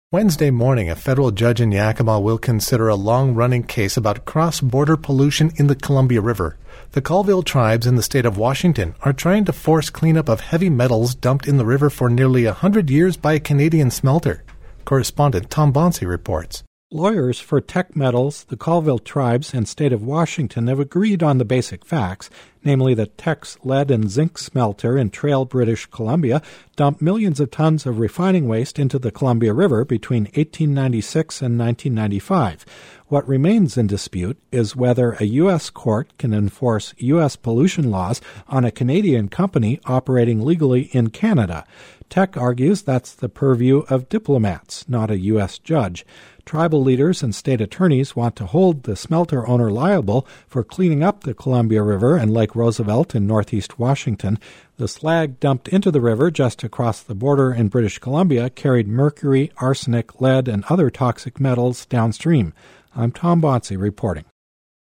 Wednesday morning, a federal judge in Yakima will consider a long-running case about cross-border pollution in the Columbia River. The Colville tribes in the state of Washington are trying to force cleanup of heavy metals dumped in the river for nearly 100 years by a Canadian smelter. Correspondent Tom Bonsi reports. Lawyers for Teck Metals, the Colville tribes, and state of Washington have agreed on the basic facts, namely that Teck's lead and zinc smelter in Trail, British Columbia, dumped millions of tons of refining waste into the Columbia River between 1896 and 1995. What remains in dispute is whether a U.S. court can enforce U.S. pollution laws on a Canadian company operating legally in Canada. Teck argues that's the purview of diplomats, not a U.S. judge. Tribal leaders and state attorneys want to hold the smelter owner liable for cleaning up the Columbia River and Lake Roosevelt in northeast Washington. The slag dumped into the river just across the border in British Columbia carried mercury, arsenic, lead, and other toxic metals downstream. I'm Tom Bonsi reporting.